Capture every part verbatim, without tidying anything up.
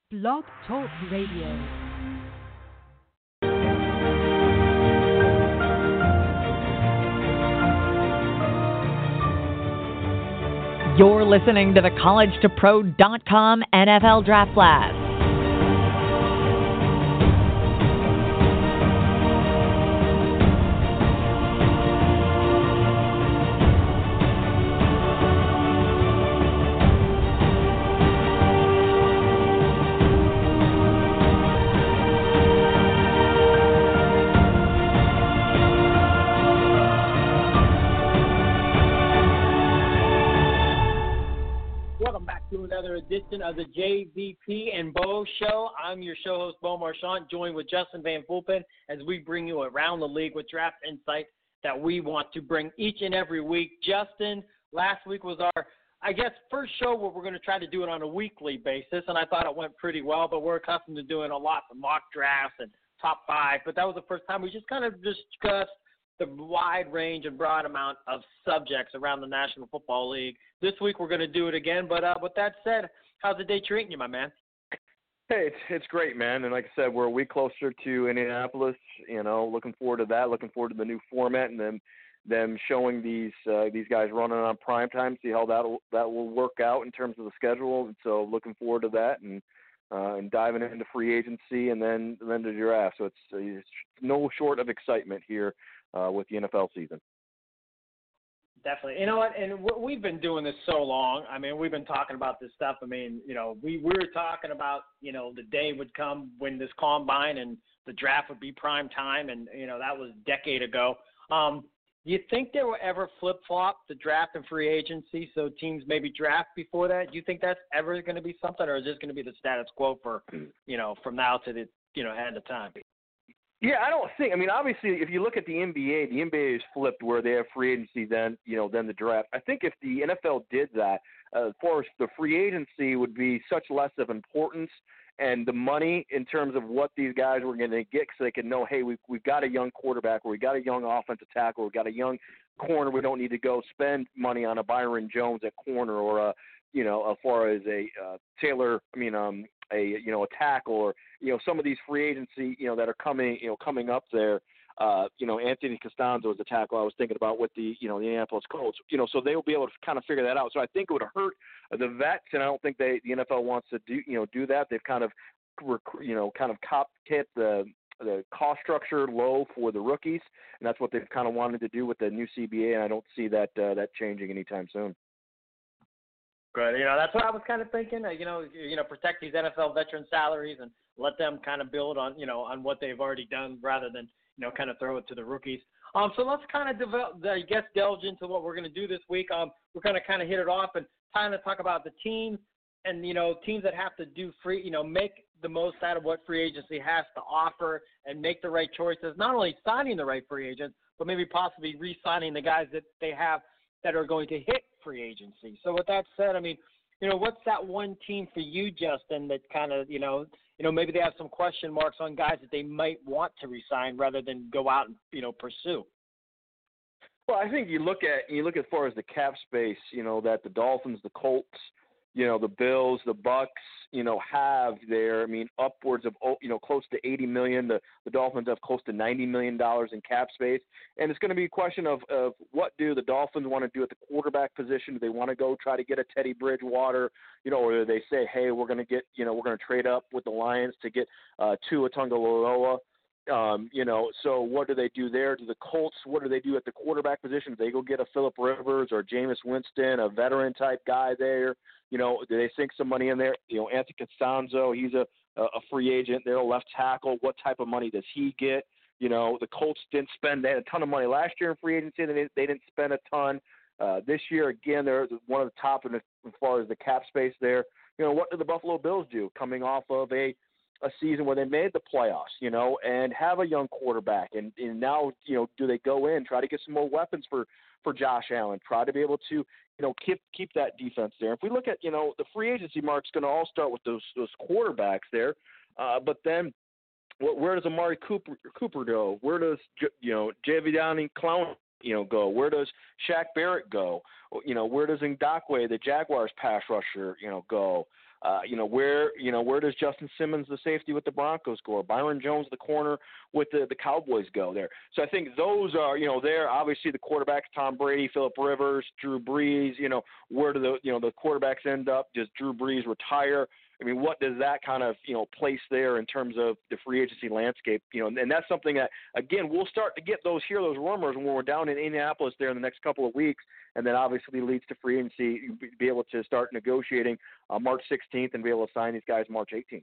Blog Talk Radio. You're listening to the college to pro dot com N F L Draft Blast. Another edition of the J V P and Bo Show. I'm your show host, Bo Marchant, joined with Justin Van Fulpen as we bring you around the league with draft insight that we want to bring each and every week. Justin, last week was our, I guess, first show where we're going to try to do it on a weekly basis, and I thought it went pretty well, but we're accustomed to doing a lot of mock drafts and top five, but that was the first time we just kind of discussed the wide range and broad amount of subjects around the National Football League. This week we're going to do it again, but uh, with that said, how's the day treating you, my man? Hey, it's, it's great, man. And like I said, we're a week closer to Indianapolis. You know, looking forward to that. Looking forward to the new format and them them showing these uh, these guys running on prime time. See how that that will work out in terms of the schedule. And so, looking forward to that and uh, and diving into free agency and then and then the draft. So it's, it's no short of excitement here uh, with the N F L season. Definitely. You know what? And we've been doing this so long. I mean, we've been talking about this stuff. I mean, you know, we, we were talking about, you know, the day would come when this combine and the draft would be prime time. And, you know, that was a decade ago. Um, do you think they will ever flip-flop the draft and free agency so teams maybe draft before that? Do you think that's ever going to be something, or is this going to be the status quo for, you know, from now to the, you know, end of time? Yeah, I don't think. I mean, obviously, if you look at the N B A, the N B A is flipped where they have free agency, then you know, then the draft. I think if the N F L did that, uh, of course, the free agency would be such less of importance, and the money in terms of what these guys were going to get, so they could know, hey, we've we've got a young quarterback, or we got a young offensive tackle, we got a young corner. We don't need to go spend money on a Byron Jones at corner, or a you know, as far as a uh, Taylor. I mean, um. a, you know, a tackle, or, you know, some of these free agency, you know, that are coming, you know, coming up there, uh, you know, Anthony Costanzo is the tackle I was thinking about with the, you know, the Indianapolis Colts, you know, so they'll be able to kind of figure that out. So I think it would hurt the vets, and I don't think they, the N F L wants to do, you know, do that. They've kind of, you know, kind of cop hit the, the cost structure low for the rookies, and that's what they've kind of wanted to do with the new C B A, and I don't see that, uh, that changing anytime soon. Good. You know, that's what I was kind of thinking. Uh, you know, you know, protect these N F L veteran salaries and let them kind of build on, you know, on what they've already done rather than, you know, kind of throw it to the rookies. Um, so let's kind of develop, I guess, delve into what we're going to do this week. Um, we're going to kind of hit it off and kind of talk about the teams and, you know, teams that have to do free, you know, make the most out of what free agency has to offer and make the right choices, not only signing the right free agents, but maybe possibly re-signing the guys that they have that are going to hit free agency. So with that said, I mean, you know, what's that one team for you, Justin, that kind of, you know, you know, maybe they have some question marks on guys that they might want to resign rather than go out and, you know, pursue? Well, I think you look at you look as far as the cap space, you know, that the Dolphins, the Colts, you know, the Bills, the Bucks, you know, have there. I mean, upwards of, you know, close to eighty million dollars. The, the Dolphins have close to ninety million dollars in cap space. And it's going to be a question of, of what do the Dolphins want to do at the quarterback position? Do they want to go try to get a Teddy Bridgewater, you know, or do they say, hey, we're going to get, you know, we're going to trade up with the Lions to get uh, Tua Tagovailoa? Um, you know, so what do they do there? Do the Colts, what do they do at the quarterback position? Do they go get a Phillip Rivers or Jameis Winston, a veteran-type guy there? You know, do they sink some money in there? You know, Anthony Costanzo, he's a, a free agent. They're a left tackle. What type of money does he get? You know, the Colts didn't spend – they had a ton of money last year in free agency. They didn't, they didn't spend a ton. Uh, this year, again, they're one of the top in the, as far as the cap space there. You know, what do the Buffalo Bills do coming off of a – a season where they made the playoffs, you know, and have a young quarterback. And, and now, you know, do they go in, try to get some more weapons for, for Josh Allen, try to be able to, you know, keep keep that defense there. If we look at, you know, the free agency mark's going to all start with those those quarterbacks there. Uh, but then where does Amari Cooper, Cooper go? Where does, you know, Jadeveon Clowney, you know, go? Where does Shaq Barrett go? You know, where does Ngakoue, the Jaguars pass rusher, you know, go? Uh, you know, where you know where does Justin Simmons, the safety with the Broncos, go? Or Byron Jones, the corner with the, the Cowboys, go there? So I think those are, you know, there. Obviously, the quarterbacks: Tom Brady, Phillip Rivers, Drew Brees. You know, where do the you know the quarterbacks end up? Does Drew Brees retire? I mean, what does that kind of, you know, place there in terms of the free agency landscape? You know, and, and that's something that, again, we'll start to get those, hear those rumors when we're down in Indianapolis there in the next couple of weeks, and then obviously leads to free agency, be able to start negotiating uh, March sixteenth and be able to sign these guys March eighteenth.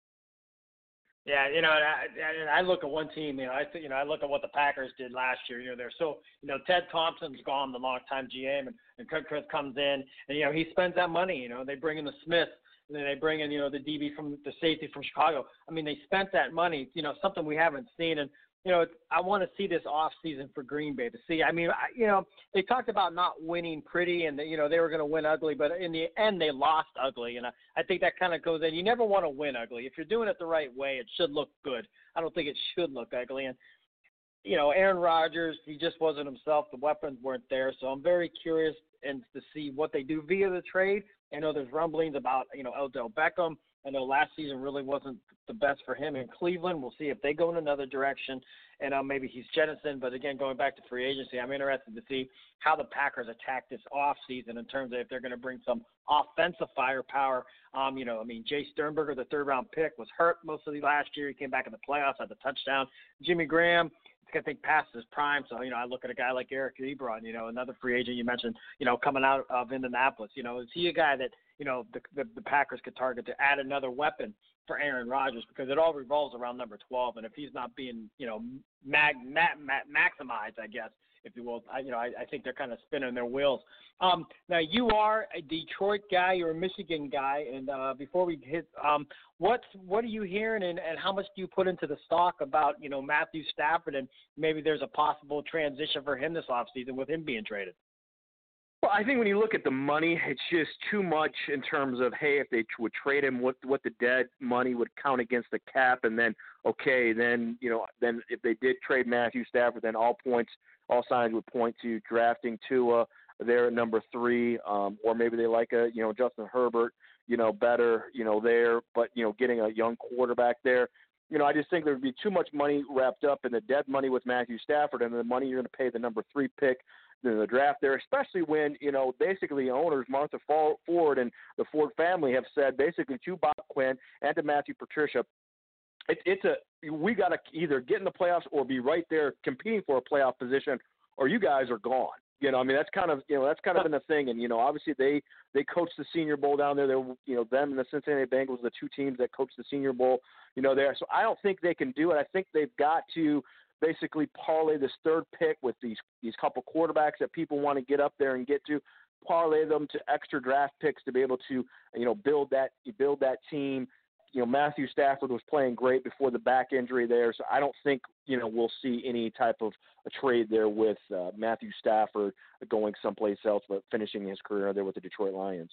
Yeah, you know, and I, and I look at one team. You know, I think, you know, I look at what the Packers did last year. You know, they're so, you know, Ted Thompson's gone, the longtime G M, and, and Kurt Chris comes in, and you know, he spends that money. You know, they bring in the Smith. And then they bring in, you know, the D B from the safety from Chicago. I mean, they spent that money, you know, something we haven't seen. And, you know, I want to see this off season for Green Bay to see. I mean, I, you know, they talked about not winning pretty and, you know, they were going to win ugly. But in the end, they lost ugly. And I, I think that kind of goes in. You never want to win ugly. If you're doing it the right way, it should look good. I don't think it should look ugly. And, you know, Aaron Rodgers, he just wasn't himself. The weapons weren't there. So I'm very curious and to see what they do via the trade. I know there's rumblings about, you know, Odell Beckham. I know last season really wasn't the best for him in Cleveland. We'll see if they go in another direction, and uh, maybe he's jettisoned. But, again, going back to free agency, I'm interested to see how the Packers attack this offseason in terms of if they're going to bring some offensive firepower. Um, you know, I mean, Jay Sternberger, the third-round pick, was hurt most of the last year. He came back in the playoffs, had the touchdown. Jimmy Graham, I think, past his prime. So, you know, I look at a guy like Eric Ebron, you know, another free agent you mentioned, you know, coming out of Indianapolis. You know, is he a guy that, you know, the, the, the Packers could target to add another weapon for Aaron Rodgers? Because it all revolves around number twelve. And if he's not being, you know, mag, mag, mag, maximized, I guess, if you will, I, you know, I, I think they're kind of spinning their wheels. Um, now, you are a Detroit guy. You're a Michigan guy. And uh, before we hit, um, what what are you hearing and, and how much do you put into the stock about, you know, Matthew Stafford, and maybe there's a possible transition for him this offseason with him being traded? Well, I think when you look at the money, it's just too much in terms of, hey, if they would trade him, what what the dead money would count against the cap, and then, okay, then, you know, then if they did trade Matthew Stafford, then all points, all signs would point to drafting Tua there at number three, um, or maybe they like a, you know, Justin Herbert, you know, better, you know, there, but, you know, getting a young quarterback there. You know, I just think there would be too much money wrapped up in the dead money with Matthew Stafford and the money you're going to pay the number three pick in the draft there, especially when, you know, basically owners, Martha Ford and the Ford family have said basically to Bob Quinn and to Matthew Patricia, it, it's a, we got to either get in the playoffs or be right there competing for a playoff position, or you guys are gone. You know, I mean, that's kind of, you know, that's kind of been a thing. And, you know, obviously they, they coached the Senior Bowl down there. They were, you know, them and the Cincinnati Bengals, the two teams that coached the Senior Bowl, you know, there. So I don't think they can do it. I think they've got to basically parlay this third pick with these, these couple quarterbacks that people want to get up there and get to, parlay them to extra draft picks to be able to, you know, build that, build that team. You know, Matthew Stafford was playing great before the back injury there, so I don't think, you know, we'll see any type of a trade there with uh, Matthew Stafford going someplace else, but finishing his career there with the Detroit Lions.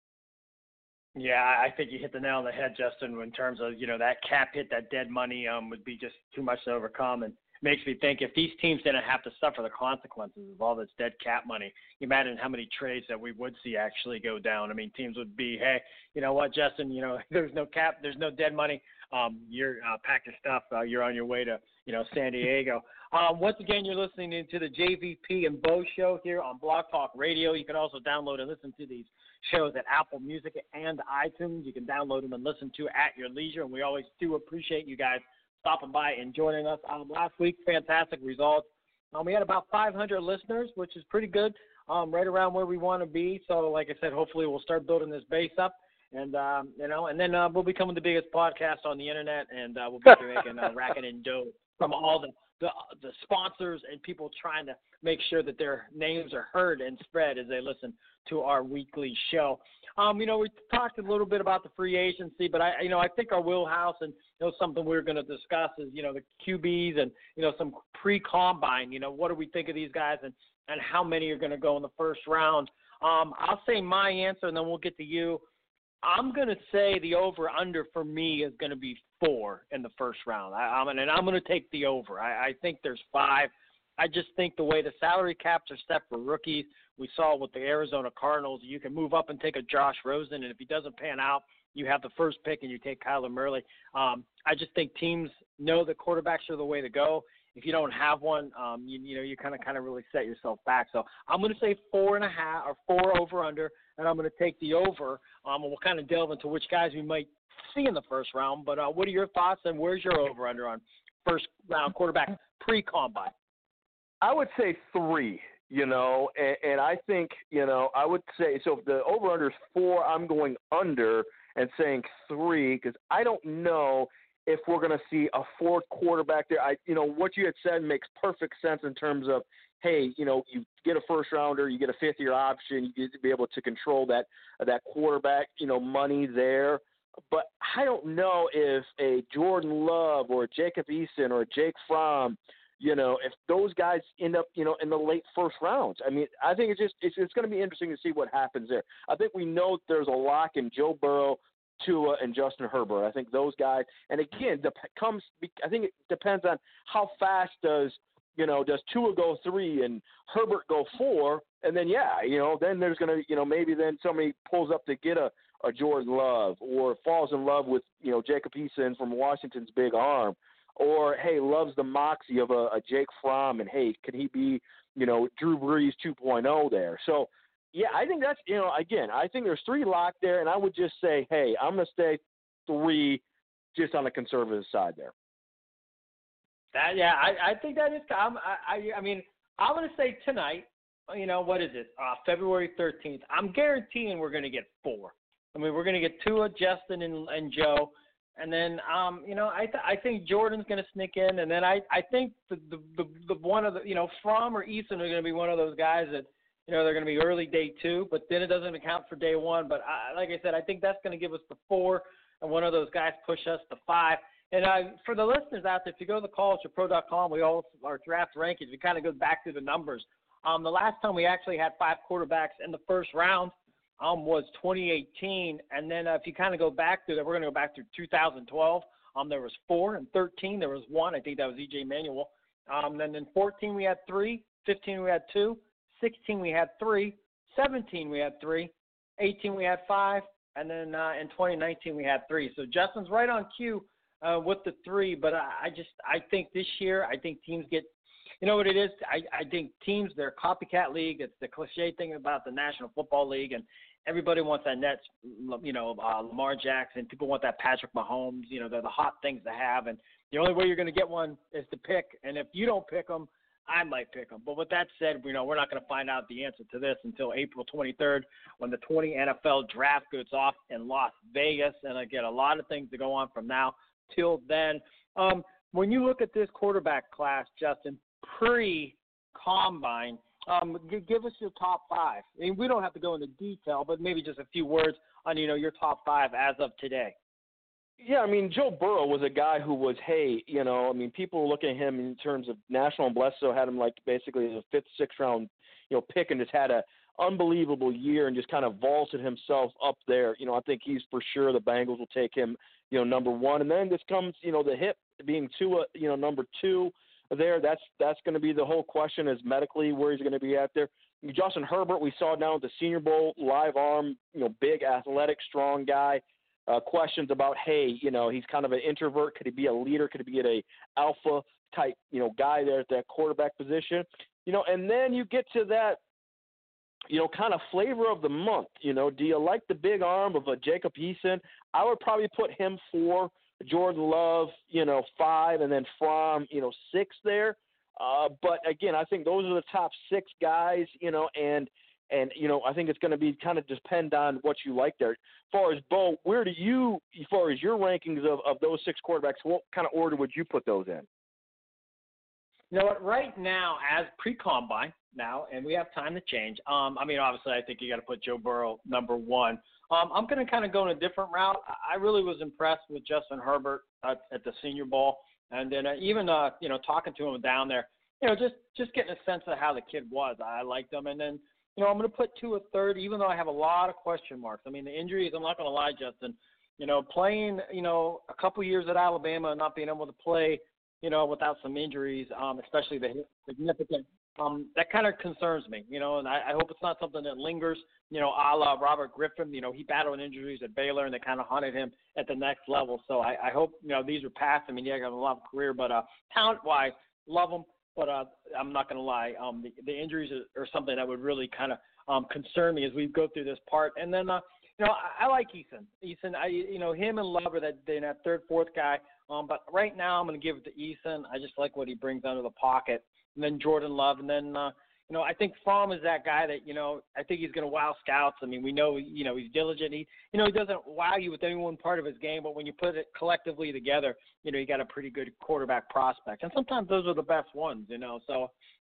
Yeah, I think you hit the nail on the head, Justin, in terms of, you know, that cap hit, that dead money um, would be just too much to overcome. And makes me think if these teams didn't have to suffer the consequences of all this dead cap money, you imagine how many trades that we would see actually go down. I mean, teams would be, hey, you know what, Justin, you know, there's no cap, there's no dead money. Um, you're uh, pack your stuff. Uh, you're on your way to, you know, San Diego. Um, once again, you're listening to the J V P and Bo Show here on Blog Talk Radio. You can also download and listen to these shows at Apple Music and iTunes. You can download them and listen to at your leisure, and we always do appreciate you guys stopping by and joining us. Um, last week, fantastic results. Um, we had about five hundred listeners, which is pretty good, um, right around where we want to be. So, like I said, hopefully we'll start building this base up, and um, you know, and then uh, we'll become the biggest podcast on the internet, and uh, we'll be making uh, racket and dough from all the, the the sponsors and people trying to make sure that their names are heard and spread as they listen to our weekly show. Um, you know, we talked a little bit about the free agency, but I, you know, I think our wheelhouse and, you know, something we're going to discuss is, you know, the Q Bs and, you know, some pre-combine, you know, what do we think of these guys and, and how many are going to go in the first round? Um, I'll say my answer and then we'll get to you. I'm going to say the over-under for me is going to be four in the first round. I, I'm, and I'm going to take the over. I, I think there's five. I just think the way the salary caps are set for rookies, we saw with the Arizona Cardinals, you can move up and take a Josh Rosen, and if he doesn't pan out, you have the first pick and you take Kyler Murray. Um, I just think teams know that quarterbacks are the way to go. If you don't have one, um, you, you know, you kind of kind of really set yourself back. So I'm going to say four and a half or four over under, and I'm going to take the over. Um, and we'll kind of delve into which guys we might see in the first round. But uh, what are your thoughts, and where's your over under on first round quarterback pre-combine? I would say three. You know, and, and I think, you know, I would say, so if the over-under is four, I'm going under and saying three because I don't know if we're going to see a fourth quarterback there. I, you know, what you had said makes perfect sense in terms of, hey, you know, you get a first-rounder, you get a fifth-year option, you get to be able to control that that quarterback, you know, money there. But I don't know if a Jordan Love or a Jacob Eason or a Jake Fromm, you know, if those guys end up, you know, in the late first rounds. I mean, I think it's just it's, it's going to be interesting to see what happens there. I think we know there's a lock in Joe Burrow, Tua, and Justin Herbert. I think those guys, and again, dep- comes. I think it depends on how fast does you know does Tua go three and Herbert go four, and then yeah, you know, then there's going to you know maybe then somebody pulls up to get a, a Jordan Love or falls in love with you know Jacob Eason from Washington's big arm. Or, hey, loves the moxie of a, a Jake Fromm, and, hey, can he be, you know, Drew Brees two point oh there? So, yeah, I think that's, you know, again, I think there's three locked there, and I would just say, hey, I'm going to stay three just on the conservative side there. That, yeah, I, I think that is I'm, I, I, I mean, I'm going to say tonight, you know, what is it, uh, February thirteenth. I'm guaranteeing we're going to get four. I mean, we're going to get Tua, Justin, and, and Joe. And then, um, you know, I th- I think Jordan's going to sneak in, and then I, I think the, the the the one of the you know Fromm or Eason are going to be one of those guys that you know they're going to be early day two, but then it doesn't account for day one. But I, like I said, I think that's going to give us the four, and one of those guys push us to five. And I, for the listeners out there, if you go to the college to pro dot com, we all our draft rankings. We kind of go back to the numbers. Um, the last time we actually had five quarterbacks in the first round. Um, was twenty eighteen, and then uh, if you kind of go back to that, we're going to go back to two thousand twelve. Um, there was four, and thirteen there was one. I think that was E J Manuel. Um, then in fourteen we had three, fifteen we had two, sixteen we had three, seventeen we had three, eighteen we had five, and then uh, in twenty nineteen we had three. So Justin's right on cue uh, with the three, but I, I just I think this year I think teams get. You know what it is? I, I think teams, they're a copycat league. It's the cliche thing about the National Football League, and everybody wants that Nets, you know, uh, Lamar Jackson. People want that Patrick Mahomes. You know, they're the hot things to have, and the only way you're going to get one is to pick. And if you don't pick them, I might pick them. But with that said, you know, we're not going to find out the answer to this until April twenty-third when the twenty N F L draft goes off in Las Vegas, and I get a lot of things to go on from now till then. Um, when you look at this quarterback class, Justin, pre-combine, um, g- give us your top five. I mean, we don't have to go into detail, but maybe just a few words on, you know, your top five as of today. Yeah, I mean, Joe Burrow was a guy who was, hey, you know, I mean, people were looking at him in terms of national and Bledsoe had him like basically as a fifth, sixth round, you know, pick and just had a unbelievable year and just kind of vaulted himself up there. You know, I think he's for sure the Bengals will take him, you know, number one. And then this comes, you know, the hip being Tua, you know, number two. There, that's that's going to be the whole question is medically where he's going to be at there. Justin Herbert, we saw down at the Senior Bowl, live arm, you know, big, athletic, strong guy. Uh, questions about, hey, you know, he's kind of an introvert. Could he be a leader? Could he be a alpha type, you know, guy there at that quarterback position? You know, and then you get to that, you know, kind of flavor of the month. You know, do you like the big arm of a Jacob Eason? I would probably put him four. Jordan Love, you know, five, and then Fromm, you know, six there. Uh, but again, I think those are the top six guys, you know, and and you know, I think it's going to be kind of depend on what you like there. As far as Bo, where do you, as far as your rankings of, of those six quarterbacks, what kind of order would you put those in? You know what? Right now, as pre-combine now, and we have time to change. Um, I mean, obviously, I think you got to put Joe Burrow number one. Um, I'm going to kind of go in a different route. I really was impressed with Justin Herbert uh, at the Senior Bowl, and then uh, even uh, you know talking to him down there, you know, just just getting a sense of how the kid was. I liked him, and then you know I'm going to put Tua third, even though I have a lot of question marks. I mean, the injuries. I'm not going to lie, Justin. You know, playing you know a couple years at Alabama and not being able to play, you know, without some injuries, um, especially the significant um, that kind of concerns me, you know, and I, I hope it's not something that lingers, you know, a la Robert Griffin. You know, he battled injuries at Baylor, and they kind of hunted him at the next level. So I, I hope, you know, these are past. I mean, yeah, I got a lot of career, but uh, talent-wise, love him. But uh, I'm not going to lie, um, the, the injuries are, are something that would really kind of um, concern me as we go through this part. And then, uh, you know, I, I like Eason. Eason, I, you know, him and Love are that, that third, fourth guy. Um, but right now I'm going to give it to Eason. I just like what he brings out of the pocket. And then Jordan Love. And then, uh, you know, I think Fromm is that guy that, you know, I think he's going to wow scouts. I mean, we know, you know, he's diligent. He, you know, he doesn't wow you with any one part of his game, but when you put it collectively together, you know, you got a pretty good quarterback prospect. And sometimes those are the best ones, you know. So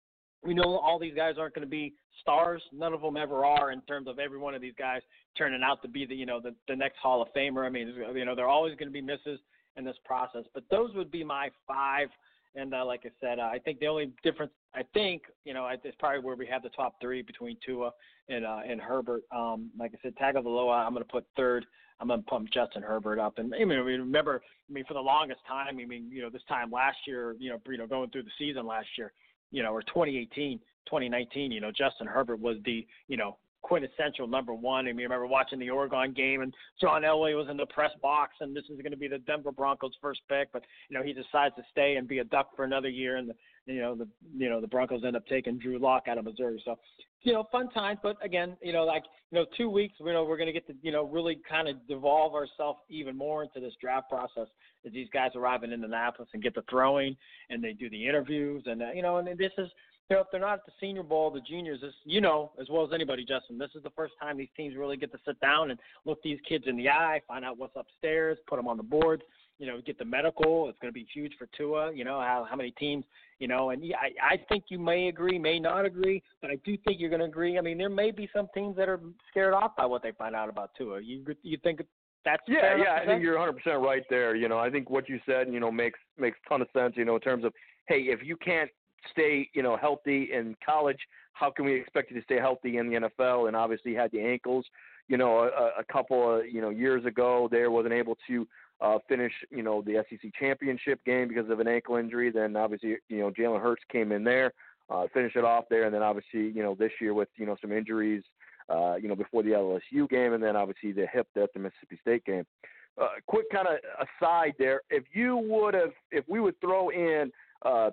we know all these guys aren't going to be stars. None of them ever are in terms of every one of these guys turning out to be the, you know, the, the next Hall of Famer. I mean, you know, they're always going to be misses in this process. But those would be my five. And uh, like I said, uh, I think the only difference, I think, you know, it's probably where we have the top three between Tua and uh, and Herbert. Um, like I said, Tagovailoa, I'm going to put third. I'm going to pump Justin Herbert up. And I mean, remember, I mean, for the longest time, I mean, you know, this time last year, you know, you know, going through the season last year, you know, or twenty eighteen, twenty nineteen, you know, Justin Herbert was the, you know, quintessential number one. I mean, I remember watching the Oregon game, and John Elway was in the press box, and this is going to be the Denver Broncos' first pick, but you know he decides to stay and be a Duck for another year, and the you know the you know the Broncos end up taking Drew Lock out of Missouri. So, you know, fun times, but again, you know, like you know, two weeks, you know, we're going to get to you know really kind of devolve ourselves even more into this draft process as these guys arrive in Indianapolis and get the throwing, and they do the interviews, and uh, you know, and this is. You know, if they're not at the Senior Bowl, the juniors, this, you know, as well as anybody, Justin, this is the first time these teams really get to sit down and look these kids in the eye, find out what's upstairs, put them on the boards, you know, get the medical. It's going to be huge for Tua, you know, how, how many teams, you know, and yeah, I, I think you may agree, may not agree, but I do think you're going to agree. I mean, there may be some teams that are scared off by what they find out about Tua. You you think that's yeah, fair yeah, I think say? you're one hundred percent right there. You know, I think what you said, you know, makes makes a ton of sense, you know, in terms of, hey, if you can't stay, you know, healthy in college, how can we expect you to stay healthy in the N F L? And obviously had the ankles, you know, a, a couple of, you know, years ago there, wasn't able to uh, finish, you know, the S E C championship game because of an ankle injury. Then obviously, you know, Jalen Hurts came in there, uh, finished it off there. And then obviously, you know, this year with, you know, some injuries, uh, you know, before the L S U game, and then obviously the hip at the Mississippi State game. Uh, quick kind of aside there, if you would have, if we would throw in, uh,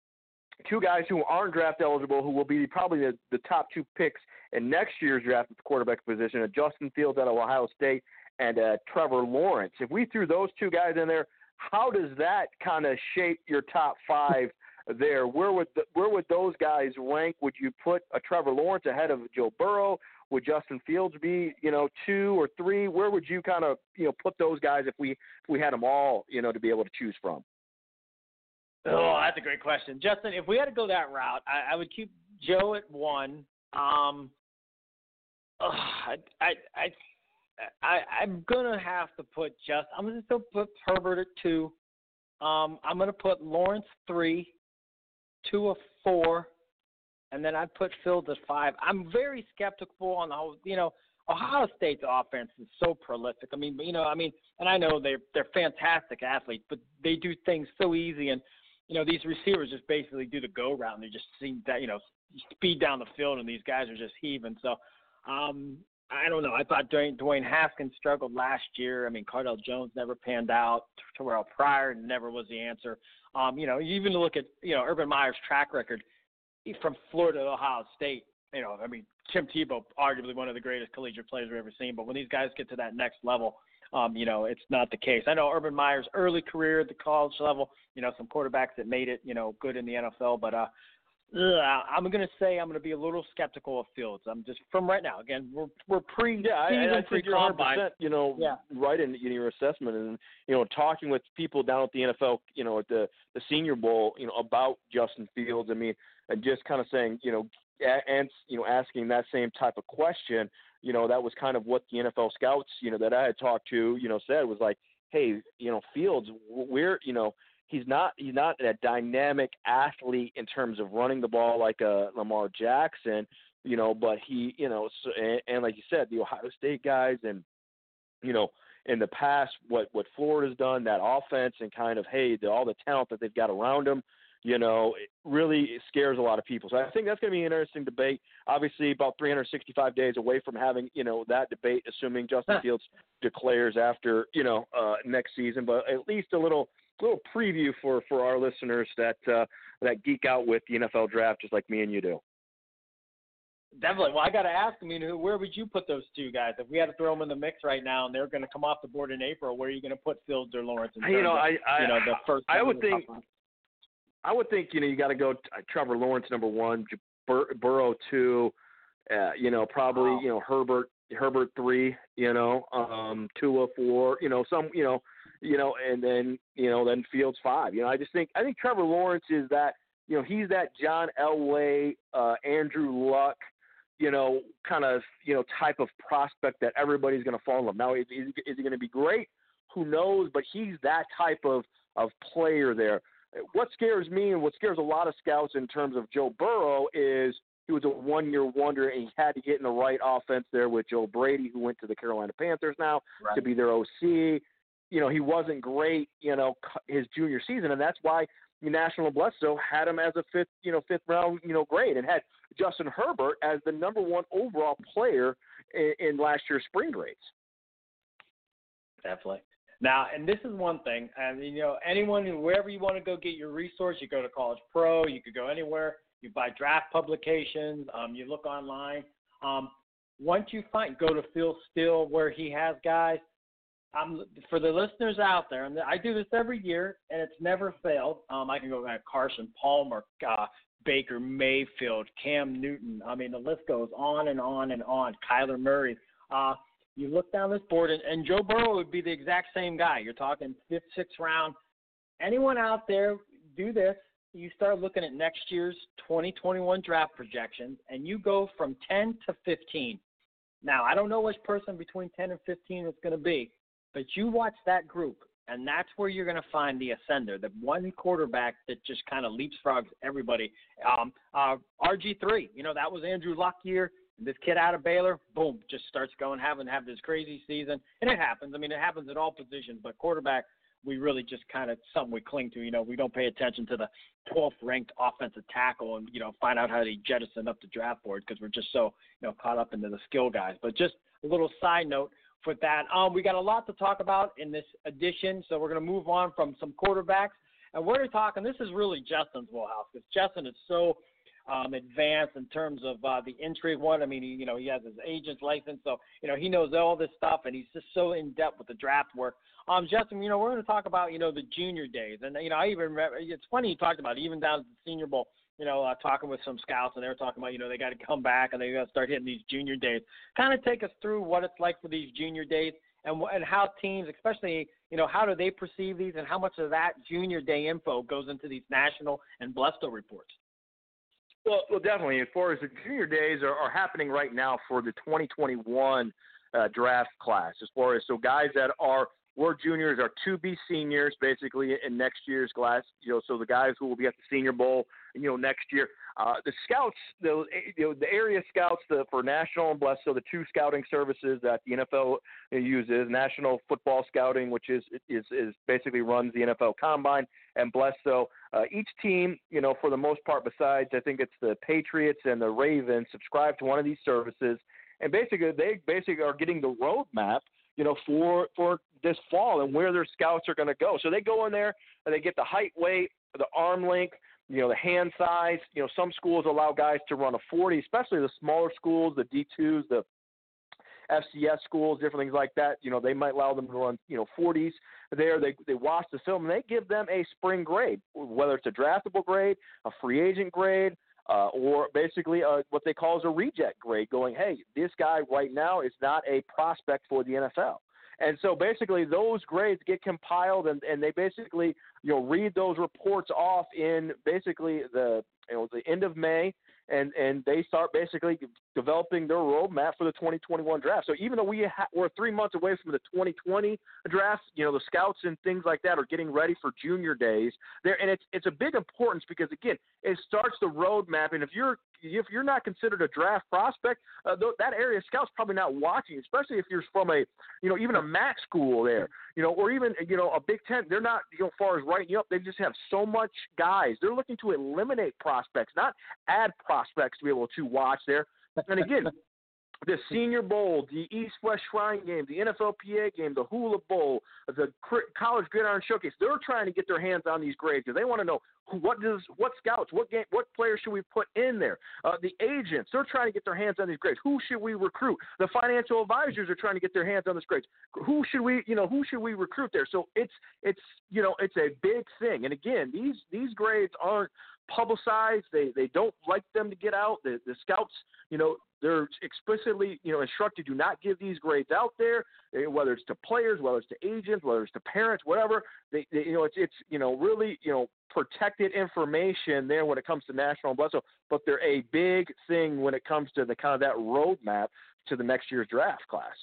two guys who aren't draft eligible, who will be probably the, the top two picks in next year's draft at the quarterback position, uh, Justin Fields out of Ohio State and uh, Trevor Lawrence. If we threw those two guys in there, how does that kind of shape your top five there? Where would the, where would those guys rank? Would you put a Trevor Lawrence ahead of Joe Burrow? Would Justin Fields be, you know, two or three? Where would you kind of, you know, put those guys if we if we had them all, you know, to be able to choose from? Oh, that's a great question, Justin. If we had to go that route, I, I would keep Joe at one. Um, oh, I, I, I, I, I'm gonna have to put just. I'm gonna still put Herbert at two. Um, I'm gonna put Lawrence three, two or four, and then I'd put Fields at five. I'm very skeptical on the whole. You know, Ohio State's offense is so prolific. I mean, you know, I mean, and I know they're they're fantastic athletes, but they do things so easy and. You know, these receivers just basically do the go route, and they just seem that, you know, speed down the field, and these guys are just heaving. So, um, I don't know. I thought Dwayne, Dwayne Haskins struggled last year. I mean, Cardell Jones never panned out. Terrell Pryor never was the answer. Um, you know, you even look at, you know, Urban Meyer's track record from Florida to Ohio State. You know, I mean, Tim Tebow, arguably one of the greatest collegiate players we've ever seen. But when these guys get to that next level, Um, you know, it's not the case. I know Urban Meyer's early career at the college level, you know, some quarterbacks that made it, you know, good in the N F L. But uh, ugh, I'm going to say I'm going to be a little skeptical of Fields. I'm just from right now. Again, we're we're pre yeah, I, I think you're one hundred percent, you know, yeah. right in, in your assessment, and you know, talking with people down at the N F L, you know, at the the Senior Bowl, you know, about Justin Fields. I mean, and just kind of saying, you know, and you know, asking that same type of question. You know, that was kind of what the N F L scouts, you know, that I had talked to, you know, said was like, hey, you know, Fields, we're, you know, he's not he's not a dynamic athlete in terms of running the ball like a Lamar Jackson, you know, but he, you know, so, and, and like you said, the Ohio State guys and, you know, in the past, what, what Florida's done, that offense and kind of, hey, the, all the talent that they've got around them, you know, it really scares a lot of people. So I think that's going to be an interesting debate. Obviously, about three hundred sixty-five days away from having, you know, that debate, assuming Justin Fields declares after, you know, uh, next season. But at least a little little preview for, for our listeners that uh, that geek out with the N F L draft just like me and you do. Definitely. Well, I got to ask, I mean, who, where would you put those two guys? If we had to throw them in the mix right now and they're going to come off the board in April, where are you going to put Fields or Lawrence? In you know, of, I, I, you know, the first I would think, one? I would think, you know, you got to go uh, Trevor Lawrence number one, Bur- Burrow two, uh, you know, probably, wow. you know, Herbert, Herbert three, you know, um, Tua four, you know, some, you know, you know, and then, you know, then Fields five. You know, I just think, I think Trevor Lawrence is that, you know, he's that John Elway, uh, Andrew Luck, you know, kind of, you know, type of prospect that everybody's going to fall in love. Now, is, is, is he going to be great? Who knows? But he's that type of, of player there. What scares me and what scares a lot of scouts in terms of Joe Burrow is he was a one-year wonder, and he had to get in the right offense there with Joe Brady, who went to the Carolina Panthers now right. to be their O C. You know, he wasn't great, you know, his junior season, and that's why National Bledsoe had him as a fifth, you know, fifth round, you know, grade, and had Justin Herbert as the number one overall player in, in last year's spring grades. Definitely. Now, and this is one thing, and you know, anyone, wherever you want to go get your resource, you go to College Pro, you could go anywhere, you buy draft publications, um, you look online. Um, once you find, go to Phil Steele where he has guys. Um, for the listeners out there, and I do this every year, and it's never failed. Um, I can go back Carson Palmer, uh, Baker Mayfield, Cam Newton. I mean, the list goes on and on and on. Kyler Murray. Uh, you look down this board, and, and Joe Burrow would be the exact same guy. You're talking fifth, sixth round. Anyone out there, do this. You start looking at next year's twenty twenty-one draft projections, and you go from ten to fifteen. Now, I don't know which person between ten and fifteen it's going to be, but you watch that group, and that's where you're going to find the ascender, the one quarterback that just kind of leapfrogs everybody. Um, uh, R G three, you know, that was Andrew Luck year. This kid out of Baylor, boom, just starts going, having have this crazy season. And it happens. I mean, it happens at all positions, but quarterback, we really just kind of something we cling to. You know, we don't pay attention to the twelfth ranked offensive tackle and, you know, find out how they jettison up the draft board because we're just so, you know, caught up into the skill guys. But just a little side note for that. Um, we got a lot to talk about in this edition, so we're going to move on from some quarterbacks. And we're talking, this is really Justin's wheelhouse because Justin is so um, advanced in terms of uh, the intrigue one. I mean, he, you know, he has his agent's license, so, you know, he knows all this stuff, and he's just so in-depth with the draft work. Um, Justin, you know, we're going to talk about, you know, the junior days. And, you know, I even remember, it's funny you talked about it, even down at the Senior Bowl, you know, uh, talking with some scouts, and they were talking about, you know, they got to come back and they got to start hitting these junior days. Kind of take us through what it's like for these junior days and and how teams, especially, you know, how do they perceive these and how much of that junior day info goes into these national and Bledsoe reports? Well, well, definitely. As far as the junior days are, are happening right now for the twenty twenty-one uh, draft class, as far as so guys that are were juniors are to be seniors basically in next year's class. You know, so the guys who will be at the Senior Bowl, you know, next year. Uh, the scouts, the you know, the area scouts the, for National and Bledsoe, the two scouting services that the N F L uses, National Football Scouting, which is is, is basically runs the N F L Combine, and Bledsoe. Uh, each team, you know, for the most part, besides I think it's the Patriots and the Ravens, subscribe to one of these services, and basically they basically are getting the roadmap, you know, for for this fall and where their scouts are going to go. So they go in there and they get the height, weight, the arm length, you know, the hand size. You know, some schools allow guys to run a forty, especially the smaller schools, the D twos, the F C S schools, different things like that. You know, they might allow them to run, you know, forties there. They they watch the film and they give them a spring grade, whether it's a draftable grade, a free agent grade, uh, or basically a, what they call is a reject grade, going, hey, this guy right now is not a prospect for the N F L. And so basically those grades get compiled and, and they basically, you know, read those reports off in basically the, you know, the end of May, and, and they start basically developing their roadmap for the twenty twenty-one draft. So even though we ha- we're three months away from the twenty twenty draft, you know, the scouts and things like that are getting ready for junior days there. And it's, it's a big importance because again, it starts the roadmap. And if you're, if you're not considered a draft prospect, uh, th- that area scout's probably not watching, especially if you're from a, you know, even a MAC school there. you know, or even, you know, a Big Ten, they're not, you know, as far as writing you up, they just have so much guys. They're looking to eliminate prospects, not add prospects to be able to watch there. And again, the Senior Bowl, the East-West Shrine Game, the N F L P A game, the Hula Bowl, the College Gridiron Showcase, they're trying to get their hands on these grades because they want to know what does what scouts, what game, what players should we put in there. Uh, the agents, they're trying to get their hands on these grades. Who should we recruit? The financial advisors are trying to get their hands on these grades. Who should we, you know, who should we recruit there? So it's it's you know it's a big thing. And again, these these grades aren't publicized. They they don't like them to get out. The the scouts, you know, they're explicitly, you know, instructed do not give these grades out there, whether it's to players, whether it's to agents, whether it's to parents, whatever. They, they you know, it's it's you know really you know protected information there when it comes to National Blood. So, but they're a big thing when it comes to the kind of that roadmap to the next year's draft class.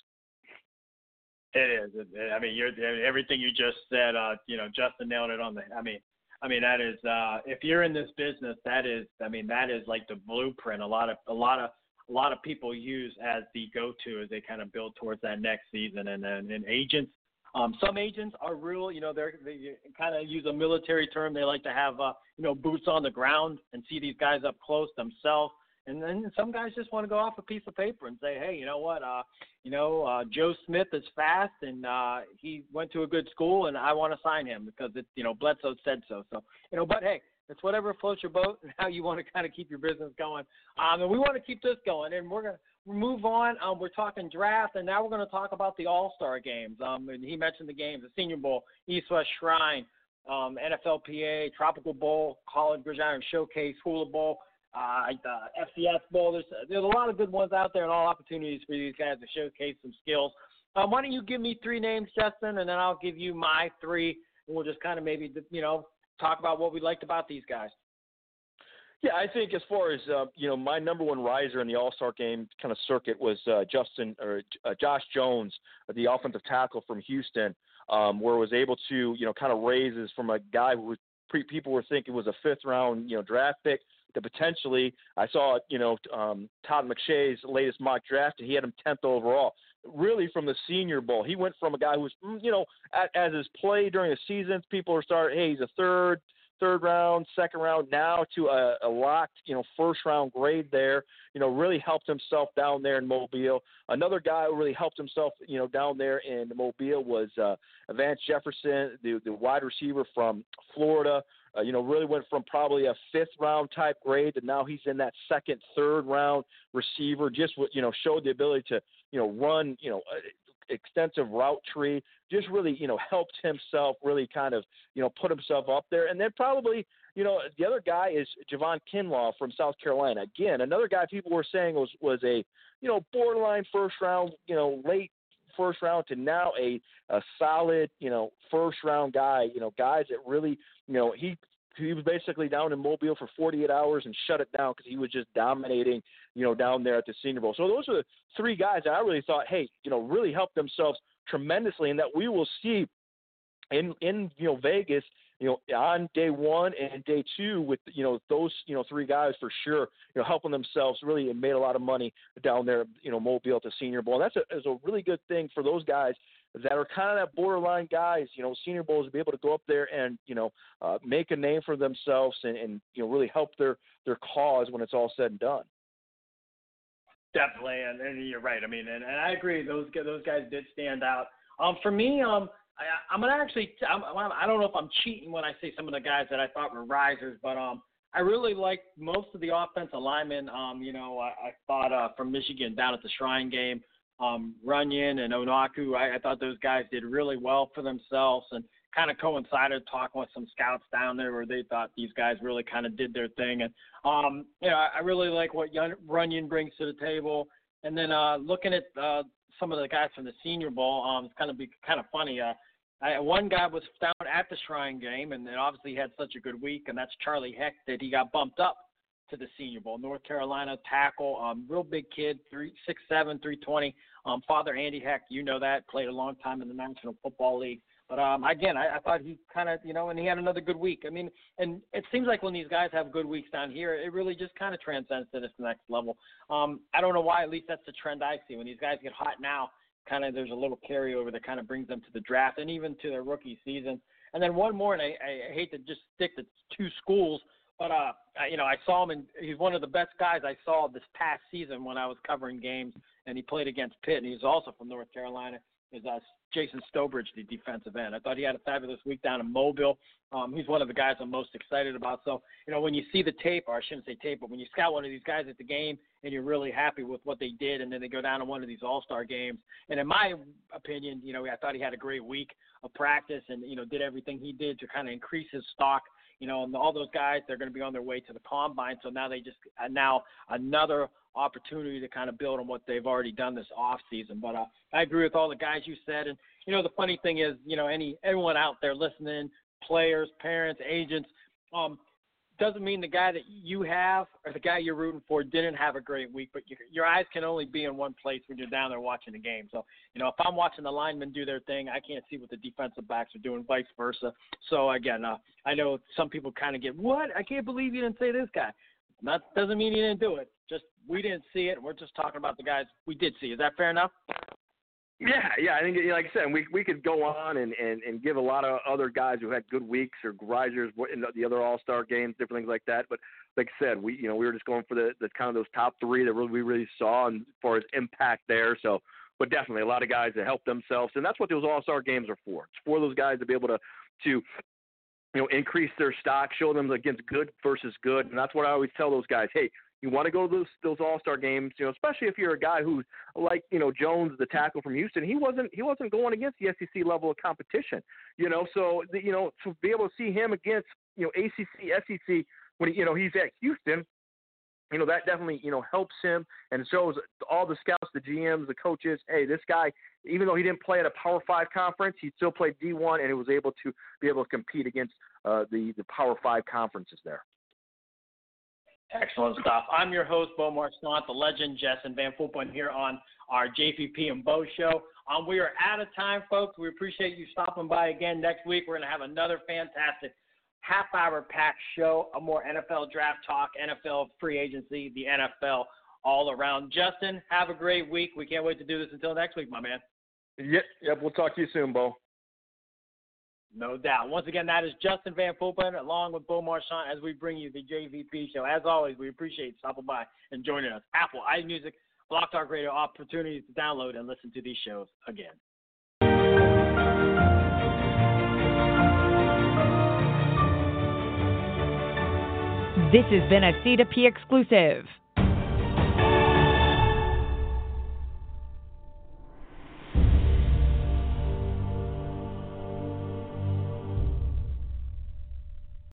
It is. I mean, you're everything you just said. Uh, you know, Justin nailed it on the. I mean. I mean, that is, uh, if you're in this business, that is, I mean, that is like the blueprint. A lot of, a lot of, a lot of people use as the go-to as they kind of build towards that next season. And then and agents, um, some agents are real, you know, they're, they kind of use a military term. They like to have, uh, you know, boots on the ground and see these guys up close themselves. And then some guys just want to go off a piece of paper and say, hey, you know what, uh, you know, uh, Joe Smith is fast and uh, he went to a good school and I want to sign him because, it, you know, Bledsoe said so. So, you know, but, hey, it's whatever floats your boat and how you want to kind of keep your business going. Um, and we want to keep this going. And we're going to move on. Um, we're talking draft, and now we're going to talk about the All-Star games. Um, and he mentioned the games, the Senior Bowl, East-West Shrine, um, N F L P A, Tropical Bowl, College Gridiron Showcase, Hula Bowl. Uh, the F C S Bowl. There's, there's a lot of good ones out there and all opportunities for these guys to showcase some skills. Um, why don't you give me three names, Justin, and then I'll give you my three, and we'll just kind of maybe, you know, talk about what we liked about these guys. Yeah, I think as far as, uh, you know, my number one riser in the All-Star game kind of circuit was uh, Justin or uh, Josh Jones, the offensive tackle from Houston, um, where was able to, you know, kind of raises from a guy who was pre- people were thinking was a fifth-round, you know, draft pick to potentially, I saw, you know, um, Todd McShay's latest mock draft, and he had him tenth overall. Really from the Senior Bowl, he went from a guy who was, you know, as his play during the seasons, people are starting, hey, he's a third, third round, second round, now to a, a locked, you know, first round grade there, you know, really helped himself down there in Mobile. Another guy who really helped himself, you know, down there in Mobile was uh, Vance Jefferson, the, the wide receiver from Florida. Uh, you know, really went from probably a fifth round type grade to now he's in that second, third round receiver. Just, you know, showed the ability to, you know, run, you know, extensive route tree. Just really, you know, helped himself really kind of, you know, put himself up there. And then probably, you know, the other guy is Javon Kinlaw from South Carolina. Again, another guy people were saying was was a, you know, borderline first round, you know, late first round to now a, a solid, you know, first round guy, you know, guys that really, you know, he, he was basically down in Mobile for forty-eight hours and shut it down because he was just dominating, you know, down there at the Senior Bowl. So those are the three guys that I really thought, hey, you know, really helped themselves tremendously and that we will see in, in, you know, Vegas, you know, on day one and day two with, you know, those, you know, three guys for sure, you know, helping themselves really and made a lot of money down there, you know, Mobile at the Senior Bowl. And that's a, is a really good thing for those guys that are kind of that borderline guys, you know, Senior Bowls to be able to go up there and, you know, uh, make a name for themselves and, and, you know, really help their, their cause when it's all said and done. Definitely. And, and you're right. I mean, and, and I agree. Those, those guys did stand out. Um, for me, um, I, I'm going to actually, I'm, I don't know if I'm cheating when I say some of the guys that I thought were risers, but um, I really liked most of the offensive linemen. Um, you know, I, I thought uh, from Michigan down at the Shrine game, um, Runyon and Onaku, I, I thought those guys did really well for themselves and kind of coincided talking with some scouts down there where they thought these guys really kind of did their thing. And, um, you know, I, I really like what Runyon brings to the table. And then uh, looking at uh, some of the guys from the Senior Bowl, um, it's kind of be kind of funny. Uh, I, one guy was down at the Shrine game, and then obviously he had such a good week, and that's Charlie Heck, that he got bumped up to the Senior Bowl. North Carolina tackle, um, real big kid, three six seven, three twenty. Um, Father Andy Heck, you know that, played a long time in the National Football League. But, um, again, I, I thought he kind of, you know, and he had another good week. I mean, and it seems like when these guys have good weeks down here, it really just kind of transcends to this next level. Um, I don't know why, at least that's the trend I see. When these guys get hot now, kind of there's a little carryover that kind of brings them to the draft and even to their rookie season. And then one more, and I, I hate to just stick to two schools, but uh, I, you know, I saw him, and he's one of the best guys I saw this past season when I was covering games, and he played against Pitt, and he's also from North Carolina. Is uh, Jason Stobridge, the defensive end. I thought he had a fabulous week down in Mobile. Um, he's one of the guys I'm most excited about. So, you know, when you see the tape, or I shouldn't say tape, but when you scout one of these guys at the game and you're really happy with what they did, and then they go down to one of these all-star games, and in my opinion, you know, I thought he had a great week of practice and, you know, did everything he did to kind of increase his stock. You know, and all those guys, they're going to be on their way to the combine. So now they just uh, now another opportunity to kind of build on what they've already done this off season. But uh, I agree with all the guys you said. And, you know, the funny thing is, you know, any everyone out there listening, players, parents, agents, um, doesn't mean the guy that you have or the guy you're rooting for didn't have a great week, but your, your eyes can only be in one place when you're down there watching the game. So, you know, if I'm watching the linemen do their thing, I can't see what the defensive backs are doing, vice versa. So, again, uh, I know some people kind of get, what? I can't believe you didn't say this guy. That doesn't mean you didn't do it. Just we didn't see it. We're just talking about the guys we did see. Is that fair enough? Yeah, yeah. I think, like I said, we we could go on and, and, and give a lot of other guys who had good weeks or risers in the other All-Star games, different things like that. But like I said, we you know we were just going for the, the kind of those top three that really, we really saw and as far as impact there. So, but definitely a lot of guys that helped themselves, and that's what those All-Star games are for. It's for those guys to be able to to you know increase their stock, show them against good versus good, and that's what I always tell those guys. Hey, you want to go to those those All-Star games, you know, especially if you're a guy who's like, you know, Jones, the tackle from Houston. He wasn't he wasn't going against the S E C level of competition, you know. So the, you know, to be able to see him against, you know, A C C, S E C when he, you know he's at Houston, you know, that definitely, you know, helps him and shows all the scouts, the G Ms, the coaches. Hey, this guy, even though he didn't play at a Power Five conference, he still played D one and he was able to be able to compete against uh, the the Power Five conferences there. Excellent stuff. I'm your host, Bo Marchant, the legend, Justin Van Fulpen, here on our J P P and Bo show. Um, we are out of time, folks. We appreciate you stopping by again. Next week, we're going to have another fantastic half-hour packed show, a more N F L draft talk, N F L free agency, the N F L all around. Justin, have a great week. We can't wait to do this until next week, my man. Yep, yep. We'll talk to you soon, Bo. No doubt. Once again, that is Justin Van Fulpen along with Bo Marchant as we bring you the J V P show. As always, we appreciate stopping by and joining us. Apple, iMusic, Block Talk Radio, opportunities to download and listen to these shows again. This has been a C two P exclusive.